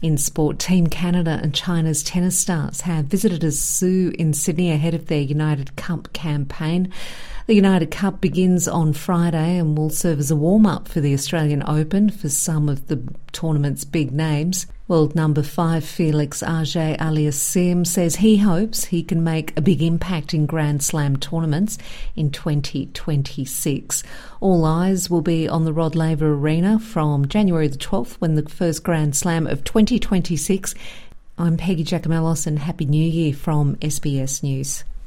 In sport, Team Canada and China's tennis stars have visited a zoo in Sydney ahead of their United Cup campaign. The United Cup begins on Friday and will serve as a warm-up for the Australian Open for some of the tournament's big names. World number 5 Felix Auger-Aliassime says he hopes he can make a big impact in Grand Slam tournaments in 2026. All eyes will be on the Rod Laver Arena from January the 12th when the first Grand Slam of 2026. I'm Peggy Giacomellos and Happy New Year from SBS News.